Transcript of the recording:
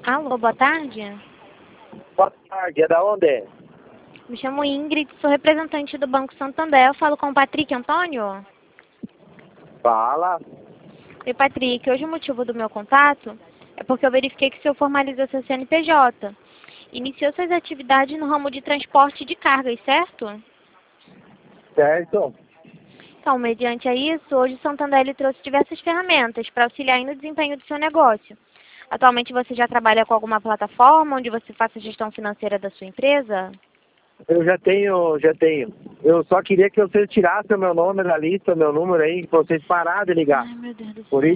Alô, boa tarde. Boa tarde, é da onde? Me chamo Ingrid, sou representante do Banco Santander. Eu falo com o Patrick Antônio? Fala. Oi, Patrick. Hoje o motivo do meu contato é porque eu verifiquei que o senhor formalizou seu CNPJ. Iniciou suas atividades no ramo de transporte de cargas, certo? Certo? Então, mediante a isso, hoje o Santander ele trouxe diversas ferramentas para auxiliar no desempenho do seu negócio. Atualmente você já trabalha com alguma plataforma onde você faça a gestão financeira da sua empresa? Eu já tenho. Eu só queria que você tirasse o meu nome da lista, meu número aí, pra vocês pararem de ligar. Ai, meu Deus do Por céu.